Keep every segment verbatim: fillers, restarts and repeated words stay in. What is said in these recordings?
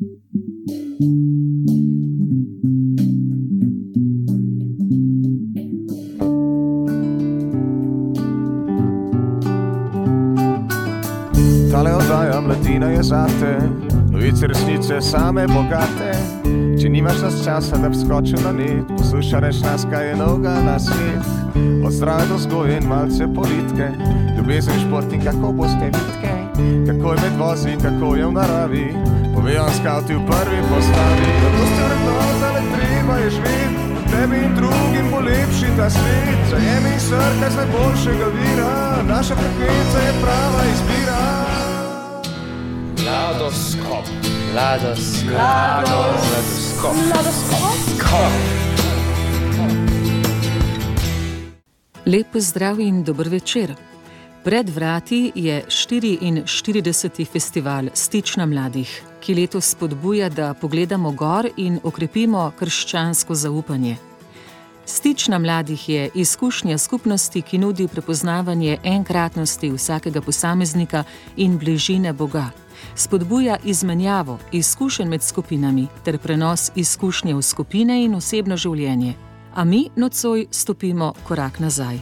Tale oddaja mladina je zate, novice resnice same bogate. Če nimaš nas časa, da bi skočil na net, posluša reč nas, kaj je novega na svet. Od zdrave do vzgoje in malce politike, ljubezen šport in kako boste vitke, kako je med vozi, kako je v naravi, povejo vam skavti v prvi postavi. Zato ste vrednota, le treba je živeti, tebi in drugim bo lepši ta svet. Zajemi in srkaj z najboljšega vira, naša frekvenca je prava izbira. Mladoskop. Mladoskop. Mladoskop. Mladoskop. Lep pozdrav in dober večer. Pred vrati je štiriinštirideseti festival Stična mladih, ki letos spodbuja, da pogledamo gor in okrepimo krščansko zaupanje. Stična mladih je izkušnja skupnosti, ki nudi prepoznavanje enkratnosti vsakega posameznika in bližine Boga. Spodbuja izmenjavo izkušenj med skupinami ter prenos izkušnje v skupine in osebno življenje. A mi nocoj stopimo korak nazaj.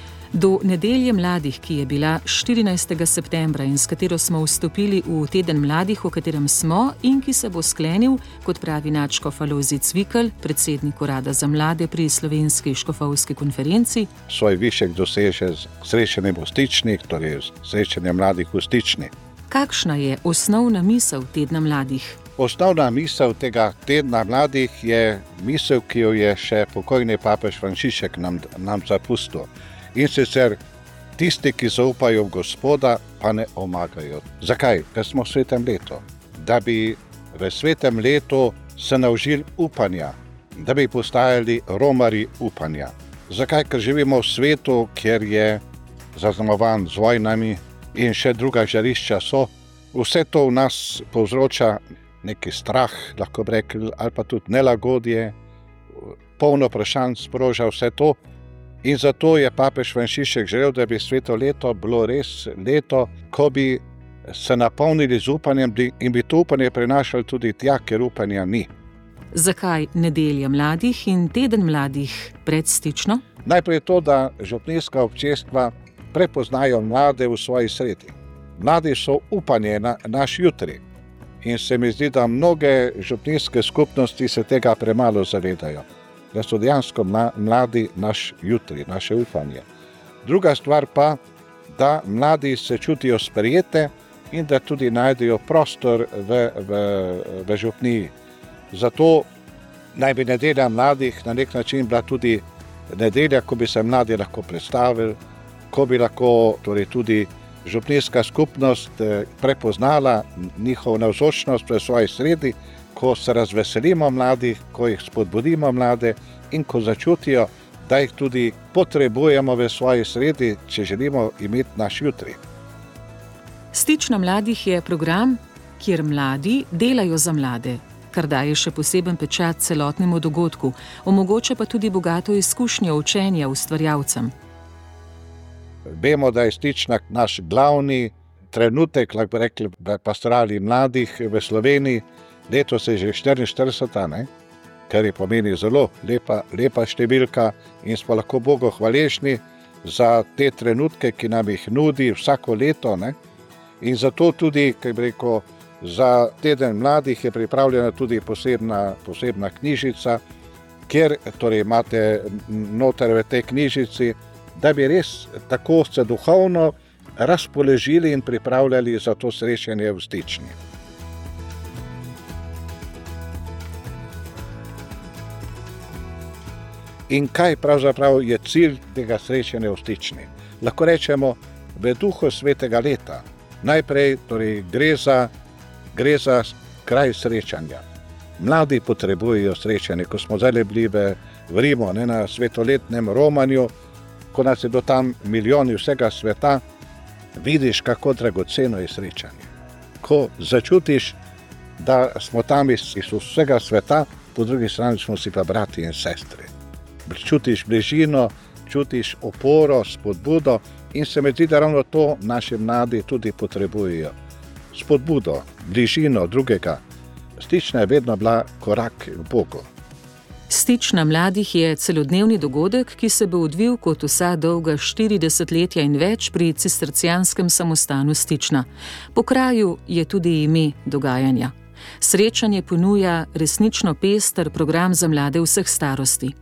Do nedelje mladih, ki je bila štirinajstega septembra in s katero smo vstopili v teden mladih, v katerem smo in ki se bo sklenil, kot pravi nadškof Alojzij Cvikl, predsednik urada za mlade pri Slovenski škofovski konferenci. Svoj višek doseže z srečanjem v Stični, torej z srečanjem mladih v Stični. Kakšna je osnovna misel tedna mladih? Osnovna misel tega tedna mladih je misel, ki jo je še pokojni papež Frančišek nam, nam zapustil. In sicer tisti, ki zaupajo v Gospoda, pa ne omagajo. Zakaj? Ker smo v svetem letu. Da bi v svetem letu se naučili upanja, da bi postajali romarji upanja. Zakaj? Ker živimo v svetu, kjer je zaznamovan z vojnami in še druga žarišča so. Vse to v nas povzroča neki strah, lahko bi rekli, ali pa tudi nelagodje, polno vprašanj sproža vse to. In zato je papež Frančišek želel, da bi sveto leto bilo res leto, ko bi se napolnili z upanjem in bi to upanje prenašali tudi tja, ker upanja ni. Zakaj nedelja mladih in teden mladih pred Stično? Najprej to, da župnijska občestva prepoznajo mlade v svoji sredi. Mladi so upanje na naš jutri in se mi zdi, da mnoge župnijske skupnosti se tega premalo zavedajo. Da so dejansko mladi naš jutri, naše upanje. Druga stvar pa, da mladi se čutijo sprejete in da tudi najdejo prostor v, v, v župniji. Zato naj bi nedelja mladih na nek način bila tudi nedelja, ko bi se mladi lahko predstavili, ko bi lahko torej tudi župnijska skupnost prepoznala njihovo navzočnost v svoji sredi, ko se razveselimo mladih, ko jih spodbudimo mlade in ko začutijo, da jih tudi potrebujemo v svoji sredi, če želimo imeti naš jutri. Stična mladih je program, kjer mladi delajo za mlade, kar daje še poseben pečat celotnemu dogodku, omogoča pa tudi bogato izkušnjo učenja ustvarjalcem. Vemo, da je Stična naš glavni trenutek, lahko bi rekli, v pastorali mladih v Sloveniji. Letos je že štiriinštirideseta, ne? Kar je pomeni zelo lepa, lepa številka in smo lahko Bogu hvaležni za te trenutke, ki nam jih nudi vsako leto. Ne? In zato tudi, kaj bi rekel, za teden mladih je pripravljena tudi posebna, posebna knjižica, kjer torej imate noter v tej knjižici, da bi res tako se duhovno razpoložili in pripravljali za to srečanje v Stični. In kaj pravzaprav je cilj tega srečanja v Stični? Lahko rečemo v duhu svetega leta. Najprej torej, gre za, gre za kraj srečanja. Mladi potrebujejo srečanje, ko smo zdaj bili v Rimu, ne, na svetoletnem romanju, ko nas je do tam milijoni vsega sveta, vidiš, kako dragoceno je srečanje. Ko začutiš, da smo tam iz, iz vsega sveta, po drugi strani smo si pa brati in sestre. Čutiš bližino, čutiš oporo, spodbudo in se mi zdi, da ravno to naši mladi tudi potrebujejo. Spodbudo, bližino drugega, Stična je vedno bila korak k Bogu. Stična mladih je celodnevni dogodek, ki se bo odvil kot vsa dolga štiri desetletja in več pri cistercijanskem samostanu Stična. Po kraju je tudi ime dogajanja. Srečanje ponuja resnično pester program za mlade vseh starosti.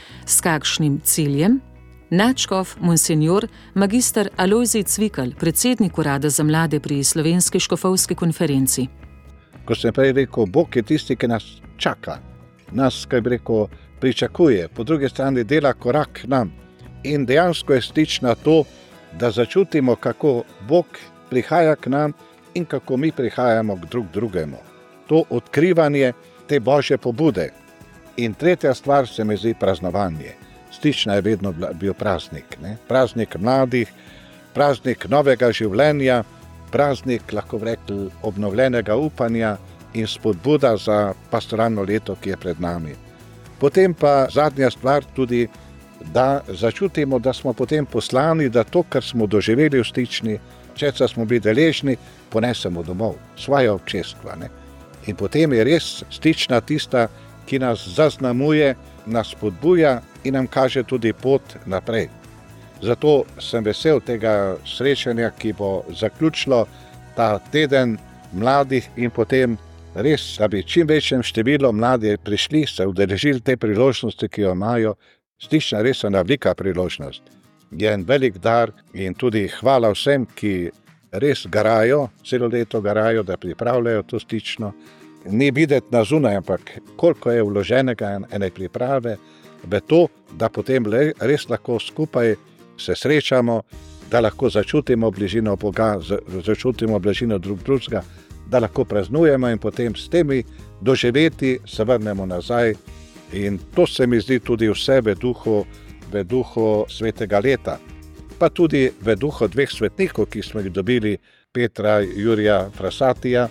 S kakšnim ciljem? Nadškof monsenjor magister Alojzij Cvikl, predsednik urada za mlade pri Slovenski škofovski konferenci. Ko sem prej rekel, Bog je tisti, ki nas čaka, nas, kaj bi rekel, pričakuje, po drugi strani dela korak k nam. In dejansko je Stična to, da začutimo, kako Bog prihaja k nam in kako mi prihajamo k drug drugemu. To odkrivanje te Božje pobude. In tretja stvar se mi zdi praznovanje. Stična je vedno bil praznik, ne? Praznik mladih, praznik novega življenja, praznik, lahko rekli, obnovljenega upanja in spodbuda za pastoralno leto, ki je pred nami. Potem pa zadnja stvar tudi, da začutimo, da smo potem poslani, da to, kar smo doživeli v Stični, česa smo bili deležni, ponesemo domov, svoje občestva. Ne? In potem je res Stična tista, ki nas zaznamuje, nas spodbuja in nam kaže tudi pot naprej. Zato sem vesel tega srečanja, ki bo zaključilo ta teden mladih in potem res, da bi čim večjem številu mladih prišli, se udeležili te priložnosti, ki jo imajo. Stična res je ena velika priložnost. Je en velik dar in tudi hvala vsem, ki res garajo, celo leto garajo, da pripravljajo to Stično. Ni videti na zunaj, ampak koliko je vloženega ene priprave v to, da potem res lahko skupaj se srečamo, da lahko začutimo bližino Boga, začutimo bližino drug drugega, da lahko praznujemo in potem s temi doživeti se vrnemo nazaj. In to se mi zdi tudi vse v duhu, v duhu svetega leta. Pa tudi v duhu dveh svetnikov, ki smo jih dobili, Petra Jurija Frasatija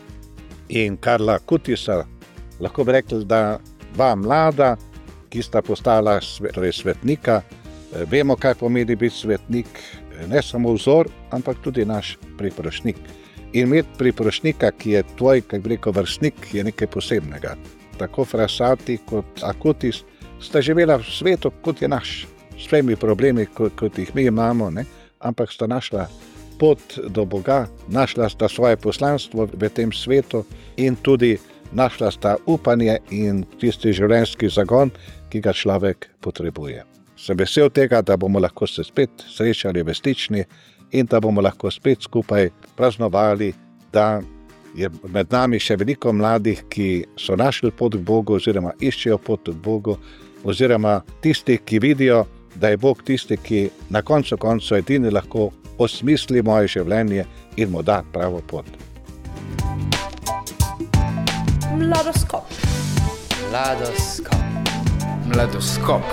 in Karla Kutisa. Lahko bi rekli, da dva mlada, ki sta postala torej svetnika, vemo, kaj pomeni biti svetnik, ne samo vzor, ampak tudi naš priprošnik. In imeti priprošnika, ki je tvoj, kako bi rekel, vrstnik, je nekaj posebnega. Tako Frasati kot Akutis sta živela v svetu, kot je naš, s svojimi problemi, kot, kot jih mi imamo, ne? Ampak sta našla pot do Boga, našla sta svoje poslanstvo v tem svetu in tudi našla sta upanje in tisti življenjski zagon, ki ga človek potrebuje. Sem vesel tega, da bomo lahko se spet srečali v Stični in da bomo lahko spet skupaj praznovali, da je med nami še veliko mladih, ki so našli pot k Bogu oziroma iščejo pot k Bogu, oziroma tisti, ki vidijo, da je Bog tisti, ki na koncu koncu edini lahko osmisli moje življenje in mu da pravo pot. Mladoskop. Mladoskop. Mladoskop.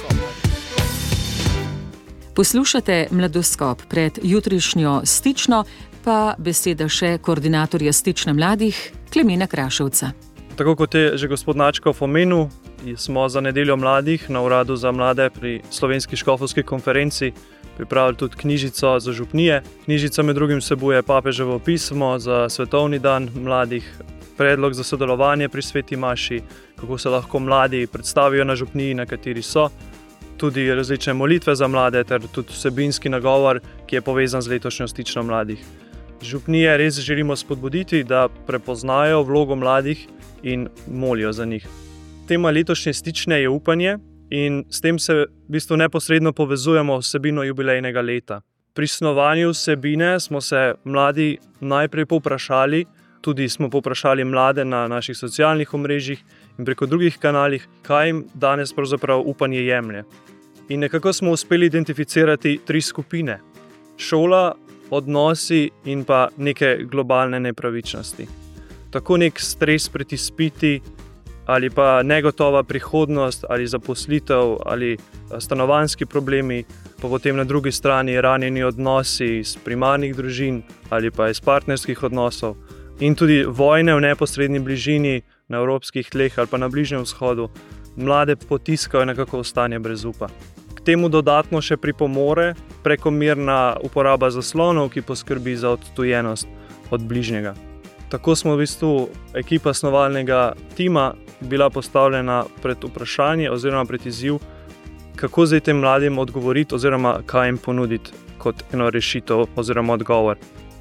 Poslušate Mladoskop, pred jutrišnjo Stično pa beseda še koordinatorja Stične mladih, Klemena Kraševca. Tako kot je že gospod Nadškof omenil, smo za nedeljo mladih na uradu za mlade pri Slovenski škofovski konferenci pripravili tudi knjižico za župnije. Knjižica med drugim vsebuje papeževo pismo za svetovni dan mladih, predlog za sodelovanje pri sveti maši, kako se lahko mladi predstavijo na župniji, na kateri so, tudi različne molitve za mlade ter tudi vsebinski nagovor, ki je povezan z letošnjo Stično mladih. Župnije res želimo spodbuditi, da prepoznajo vlogo mladih in molijo za njih. Tema letošnje Stične je upanje in s tem se v bistvu neposredno povezujemo vsebino jubilejnega leta. Pri snovanju vsebine smo se mladi najprej povprašali, tudi smo povprašali mlade na naših socialnih omrežjih in preko drugih kanalih, kaj jim danes pravzaprav upanje jemlje. In nekako smo uspeli identificirati tri skupine. Šola, odnosi in pa neke globalne nepravičnosti. Tako nek stres pred izpiti ali pa negotova prihodnost ali zaposlitev ali stanovanjski problemi, pa potem na drugi strani ranjeni odnosi iz primarnih družin ali pa iz partnerskih odnosov in tudi vojne v neposredni bližini na evropskih tleh ali pa na Bližnjem vzhodu mlade potiskajo nekako v stanje brez upa. K temu dodatno še pripomore prekomerna uporaba zaslonov, ki poskrbi za odtujenost od bližnjega. Tako smo v bistvu ekipa snovalnega tima bila postavljena pred vprašanje oziroma pred izziv, kako zdaj tem mladim odgovoriti oziroma kaj jim ponuditi kot eno rešitev oziroma odgovor.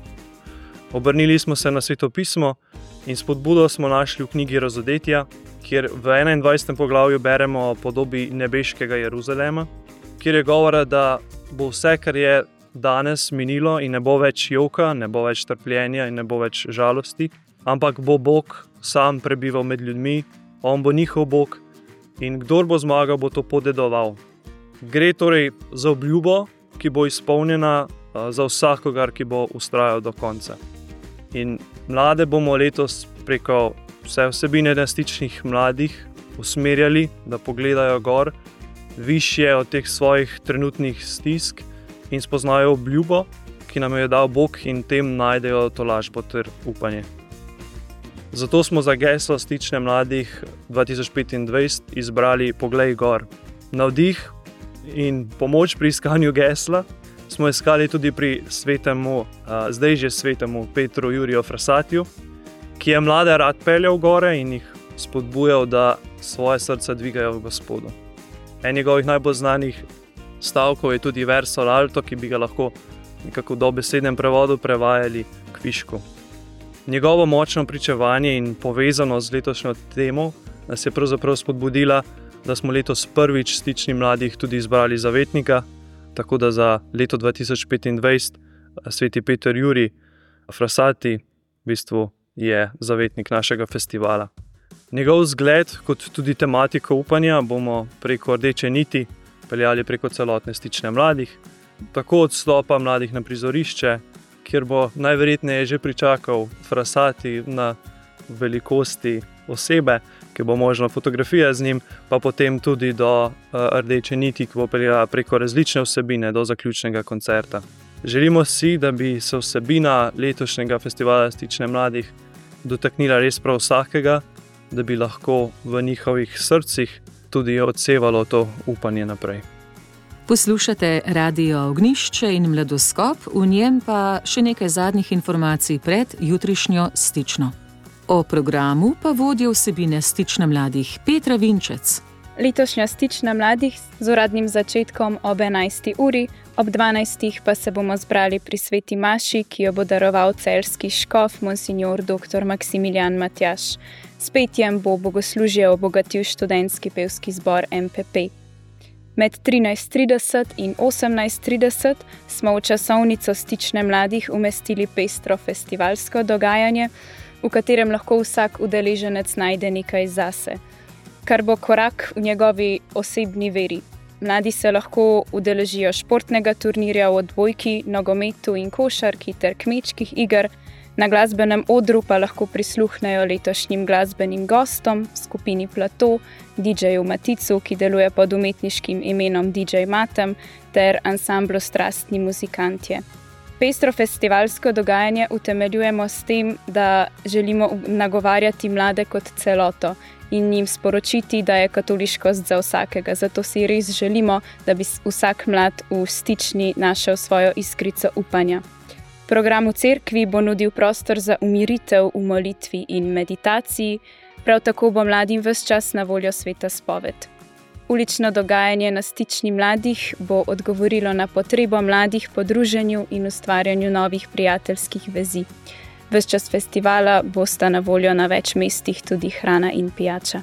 Obrnili smo se na svetopismo in spodbudo smo našli v knjigi Razodetja, kjer v enaindvajsetem poglavju beremo o podobi nebeškega Jeruzalema, kjer je govora, da bo vse, kar je danes minilo in ne bo več joka, ne bo več trpljenja in ne bo več žalosti, ampak bo Bog sam prebival med ljudmi, on bo njihov Bog in kdor bo zmagal, bo to podedoval. Gre torej za obljubo, ki bo izpolnjena za vsakogar, ki bo vztrajal do konca. In mlade bomo letos preko vse vsebine Stičnih mladih usmerjali, da pogledajo gor, višje od teh svojih trenutnih stisk in spoznajo obljubo, ki nam jo je dal Bog in tem najdejo tolažbo ter upanje. Zato smo za geslo Stične mladih dva tisoč petindvajset izbrali Poglej gor. Navdih in pomoč pri iskanju gesla smo iskali tudi pri svetemu, zdaj že svetemu Petru Juriju Frasatiju, ki je mlade rad peljal gore in jih spodbujal, da svoje srce dvigajo v Gospodu. En njegovih najbolj znanih stavkov je tudi Verso Alto, ki bi ga lahko nekako v dobesednem prevodu prevajali kvišku. Njegovo močno pričevanje in povezano z letošnjo temo nas je pravzaprav spodbudila, da smo letos prvič Stični mladih tudi izbrali zavetnika, tako da za leto dva tisoč petindvajset sveti Peter Jurij Frasati v bistvu je zavetnik našega festivala. Njegov zgled, kot tudi tematiko upanja, bomo preko rdeče niti peljali preko celotne Stične mladih, tako od stopa mladih na prizorišče, kjer bo najverjetneje že pričakal Frasati na velikosti osebe, ki bo možno fotografija z njim, pa potem tudi do uh, rdeče niti, ki bo peljala preko različne vsebine do zaključnega koncerta. Želimo si, da bi se vsebina letošnjega festivala Stične mladih dotaknila res prav vsakega, da bi lahko v njihovih srcih tudi odsevalo to upanje naprej. Poslušate Radio Ognjišče in Mladoskop, v njem pa še nekaj zadnjih informacij pred jutrišnjo Stično. O programu pa vodja vsebine Stične mladih Petra Vinčec. Letošnja Stična mladih z uradnim začetkom ob enajsti uri, ob dvanajstih pa se bomo zbrali pri sveti maši, ki jo bo daroval celjski škof monsignor doktor Maksimilijan Matjaž. S petjem bo bogoslužje obogatil študentski pevski zbor M P P. Med trinajst trideset in osemnajst trideset smo v časovnico Stične mladih umestili pestro festivalsko dogajanje, v katerem lahko vsak udeleženec najde nekaj zase, kar bo korak v njegovi osebni veri. Mladi se lahko udeležijo športnega turnirja v odbojki, nogometu in košarki ter kmečkih iger, na glasbenem odru pa lahko prisluhnejo letošnjim glasbenim gostom, skupini Plato, D J-ju Maticu, ki deluje pod umetniškim imenom D J Matem, ter ansamblu Strastni muzikantje. Pestro festivalsko dogajanje utemeljujemo s tem, da želimo nagovarjati mlade kot celoto in jim sporočiti, da je katoliškost za vsakega. Zato si res želimo, da bi vsak mlad v Stični našel svojo iskrico upanja. Program v cerkvi bo nudil prostor za umiritev v molitvi in meditaciji, prav tako bo mladim ves čas na voljo sveta spoved. Ulično dogajanje na Stični mladih bo odgovorilo na potrebo mladih po druženju in ustvarjanju novih prijateljskih vezi. Ves čas festivala bosta na voljo na več mestih tudi hrana in pijača.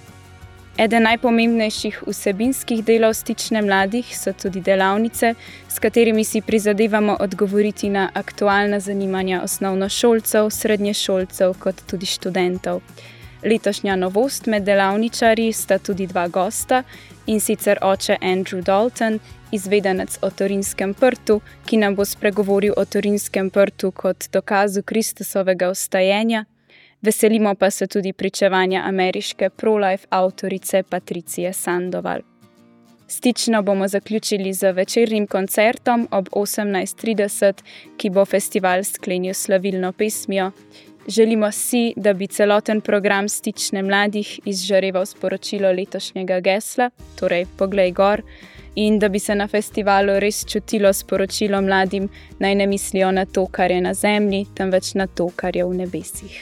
Eden najpomembnejših vsebinskih delov Stične mladih so tudi delavnice, s katerimi si prizadevamo odgovoriti na aktualna zanimanja osnovnošolcev, srednješolcev kot tudi študentov. Letošnja novost med delavničarji sta tudi dva gosta, in sicer oče Andrew Dalton, izvedenec o Torinskem prtu, ki nam bo spregovoril o Torinskem prtu kot dokazu Kristusovega vstajenja. Veselimo pa se tudi pričevanja ameriške pro-life avtorice Patricije Sandoval. Stično bomo zaključili z večernim koncertom ob osemnajst trideset, ki bo festival sklenil slavilno pesmijo. Želimo si, da bi celoten program Stične mladih izžareval sporočilo letošnjega gesla, torej Poglej gor, in da bi se na festivalu res čutilo sporočilo mladim, naj ne mislijo na to, kar je na zemlji, temveč na to, kar je v nebesih.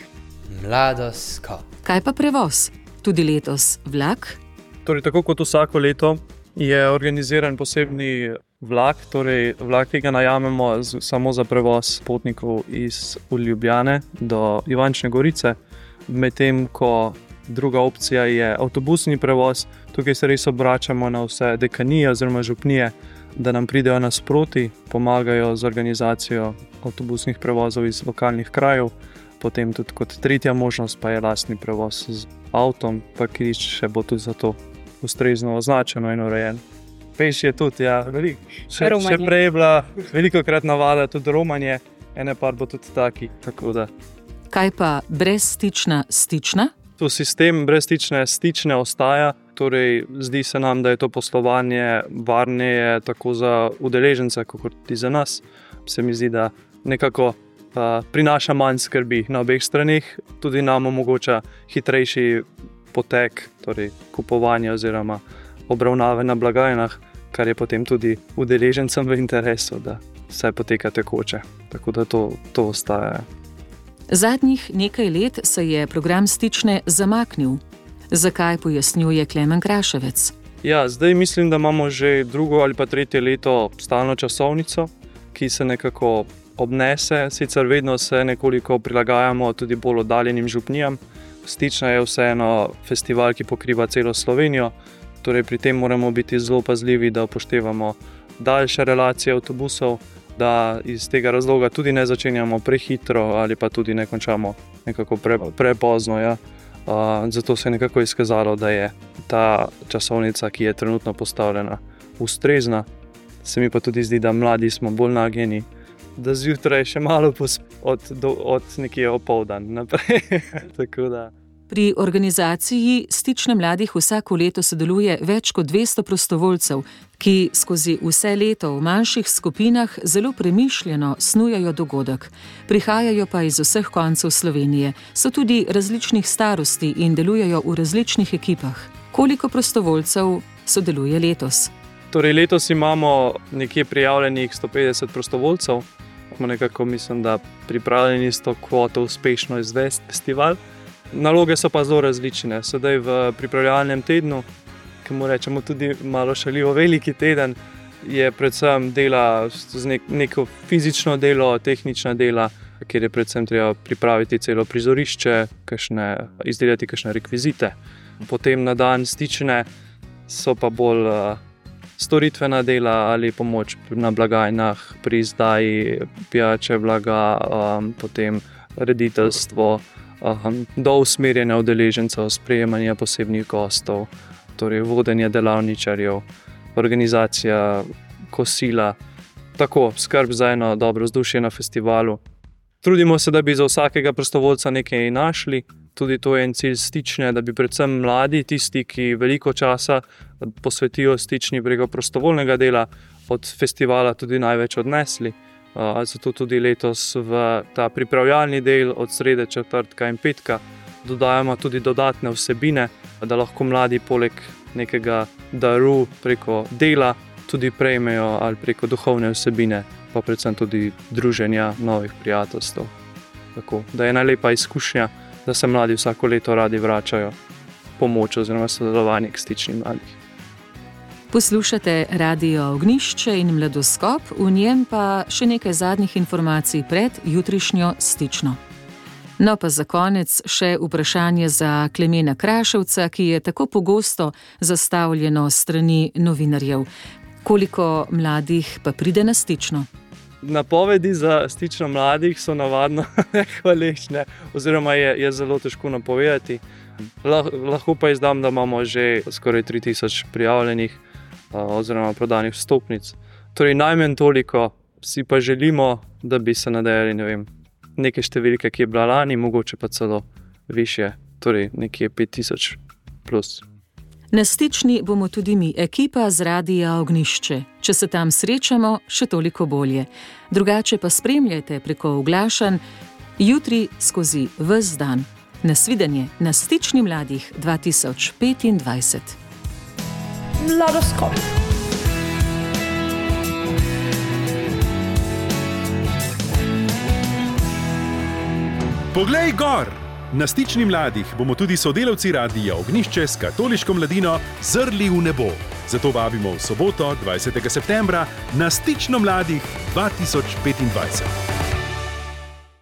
Mladoskop. Kaj pa prevoz? Tudi letos vlak? Torej, tako kot vsako leto je organiziran posebni vlak, torej vlak, ki ga najamemo z, samo za prevoz potnikov iz Ljubljane do Ivančne Gorice, medtem ko druga opcija je avtobusni prevoz. Tukaj se res obračamo na vse dekanije oziroma župnije, da nam pridejo nasproti, pomagajo z organizacijo avtobusnih prevozov iz lokalnih krajev. Potem tudi kot tretja možnost pa je lastni prevoz z avtom, pa križ še bo tudi za to ustrezno označeno in urejeno. Peš je tudi, ja, veliko. Še, še prej je bila velikokrat navada tudi romanje, ene par bo tudi taki, tako da. Kaj pa brezstična stična? To sistem brezstične stične ostaja, torej zdi se nam, da je to poslovanje varneje tako za udeležence, kot tudi za nas. Se mi zdi, da nekako uh, prinaša manj skrbi na obeh straneh, tudi nam omogoča hitrejši potek, torej kupovanje oziroma obravnave na blagajnah, kar je potem tudi udeležencem v interesu, da vse poteka tekoče. Tako da to, to ostaja. Zadnjih nekaj let se je program stične zamaknil. Zakaj, pojasnjuje Klemen Kraševec. Ja, zdaj mislim, da imamo že drugo ali pa tretje leto stalno časovnico, ki se nekako obnese. Sicer vedno se nekoliko prilagajamo tudi bolj oddaljenim župnijam. Stična je vseeno festival, ki pokriva celo Slovenijo. Torej pri tem moramo biti zelo pazljivi, da upoštevamo daljše relacije avtobusov, da iz tega razloga tudi ne začenjamo prehitro ali pa tudi ne končamo nekako pre, prepozno. Ja. Uh, zato se je nekako izkazalo, da je ta časovnica, ki je trenutno postavljena, ustrezna. Se mi pa tudi zdi, da mladi smo bolj nagnjeni, da zjutraj še malo posp- od, do, od nekje opoldan naprej. Tako da. Pri organizaciji Stične mladih vsako leto sodeluje več kot dvesto prostovoljcev, ki skozi vse leto v manjših skupinah zelo premišljeno snujajo dogodek. Prihajajo pa iz vseh koncev Slovenije, so tudi različnih starosti in delujejo v različnih ekipah. Koliko prostovoljcev sodeluje letos? Torej letos imamo nekje prijavljenih sto petdeset prostovoljcev. Smo nekako, mislim, da pripravljeni s to kvoto uspešno izvesti festival. Naloge so pa zelo različne. Sedaj v pripravljalnem tednu, ki mu rečemo tudi malo šaljivo veliki teden, je predvsem dela z nek, neko fizično delo, tehnična dela, kjer je predvsem treba pripraviti celo prizorišče, kakšne, izdelati kakšne rekvizite. Potem na dan stične so pa bolj uh, storitvena dela ali pomoč na blagajnah, pri izdaji pijače, blaga, um, potem rediteljstvo, do usmerjanja udeležencev, sprejemanja posebnih gostov, torej vodenje delavničarjev, organizacija kosila, tako skrb za eno dobro vzdušje na festivalu. Trudimo se, da bi za vsakega prostovoljca nekaj našli, tudi to je en cilj stične, da bi predvsem mladi, tisti, ki veliko časa posvetijo stični preko prostovoljnega dela, od festivala tudi največ odnesli. Uh, zato tudi letos v ta pripravljalni del od srede, četrtka in petka dodajamo tudi dodatne vsebine, da lahko mladi poleg nekega daru preko dela tudi prejmejo ali preko duhovne vsebine, pa predvsem tudi druženja, novih prijateljstev. Tako, da je najlepa izkušnja, da se mladi vsako leto radi vračajo pomoč oziroma sodelovanje k stičnim mladih. Poslušate Radio Ognjišče in Mladoskop, v njem pa še nekaj zadnjih informacij pred jutrišnjo stično. No pa za konec še vprašanje za Klemena Kraševca, ki je tako pogosto zastavljeno s strani novinarjev. Koliko mladih pa pride na stično? Napovedi za stično mladih so navadno nehvalečne, oziroma je, je zelo težko napovedati. Lah, lahko pa izdam, da imamo že skoraj tri tisoč prijavljenih oziroma prodanih vstopnic. Torej najmanj toliko, si pa želimo, da bi se nadejali, ne vem, neke številke, ki je bila lani, mogoče pa celo višje, torej nekje pet tisoč plus. Na stični bomo tudi mi, ekipa z Radia Ognjišče. Če se tam srečamo, še toliko bolje. Drugače pa spremljajte preko oglašanj jutri skozi ves dan. Nasvidenje na Stični mladih dva tisoč petindvajset. Mladoskop. Poglej gor! Na Stični mladih bomo tudi sodelavci Radia Ognjišče s katoliško mladino zrli v nebo. Zato vabimo v soboto, dvajsetega septembra, na Stično mladih dva tisoč petindvajset.